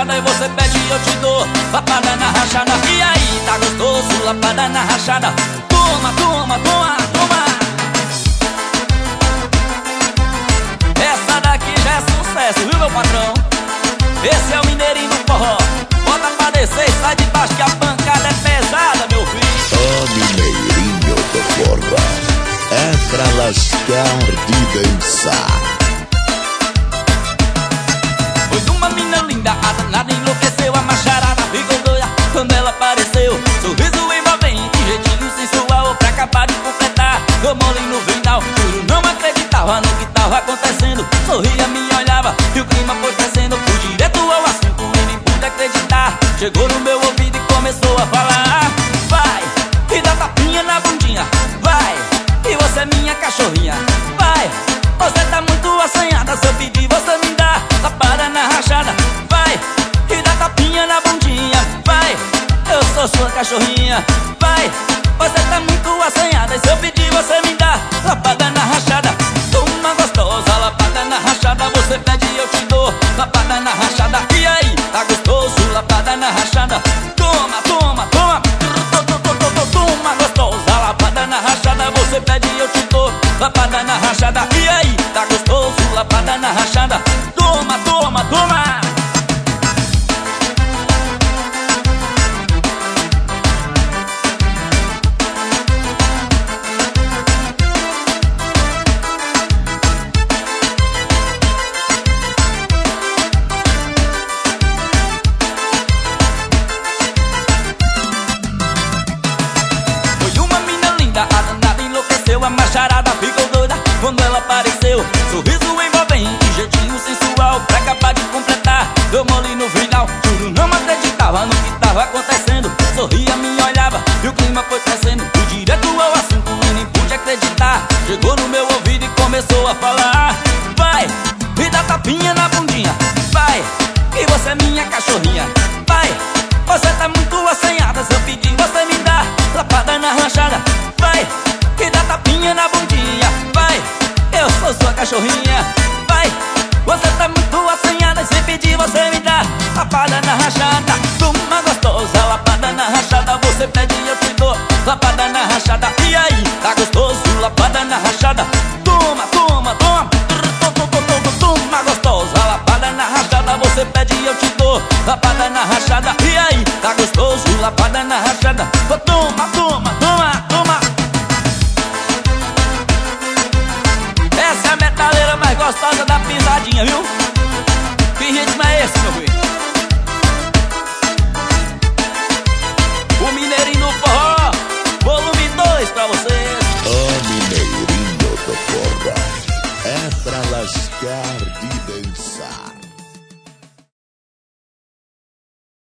rachada e você pede e eu te dou. Lapada na rachada, e aí, tá gostoso? Lapada na rachada. Toma, toma, toma, toma. Essa daqui já é sucesso, viu, meu patrão? Esse é o Mineirinho do Forró. Bota pra descer e sai de baixo que a pancada é pesada, meu filho. O Mineirinho do Forró é pra lascar de dançar. Foi uma mina linda, a danada enlouqueceu. A macharada ficou doida quando ela apareceu. Sorriso envolvente, jeitinho sensual, pra acabar de completar. Eu mole no final, juro, não acreditava no que tava acontecendo. Sorria, me olhava e o clima foi crescendo. Fui direto ao assunto e nem pude acreditar. Chegou no meu ouvido e começou a falar: vai, e dá tapinha na bundinha. Vai, e você é minha cachorrinha. Vai, você tá muito assanhada. Se eu pedir você me dá. Lapada na rachada. Vai, e dá tapinha na bundinha. Vai, eu sou sua cachorrinha. Vai, você tá muito assanhada. Se eu pedir você me dá. Lapada na rachada. Toma gostosa, lapada na rachada. Você pede e eu te dou. Lapada na rachada. E aí, tá gostoso? Lapada na rachada. Toma, toma, toma. Toma gostosa, lapada na rachada. Você pede e eu te dou. Lapada na rachada. E aí, tá gostoso? Lapada na rachada. Toma, toma, toma. A danada enlouqueceu, a macharada ficou doida quando ela apareceu. Sorriso envolvente, jeitinho sensual, pra acabar de completar. Eu mole no final, juro, não acreditava no que tava acontecendo. Sorria, me olhava e o clima foi crescendo. Fui direto ao assunto e nem pude acreditar. Chegou no meu ouvido e começou a falar: vai, me dá tapinha na bundinha. Vai, e você é minha cachorrinha. Vai, você tá muito assanhada. Se eu pedir você me dá. Lapada na rachada. Vai, e dá tapinha na bundinha. Vai, eu sou sua cachorrinha. Vai, você tá muito assanhada. Se pedir você me dá. Lapada na rachada. Toma gostosa, lapada na rachada. Você pede e eu te dou. Lapada na rachada. E aí, tá gostoso? Lapada na rachada. Toma, toma, toma. Toma gostosa, lapada na rachada. Você pede e eu te dou. Lapada na rachada. E aí, tá gostoso? Lapada na rachada. Toma, toma, toma, toma. Essa é a metaleira mais gostosa da pisadinha, viu? Que ritmo é esse, meu filho? O Mineirinho do Forró, volume 2 pra vocês. O Mineirinho do Forró é pra lascar de dançar.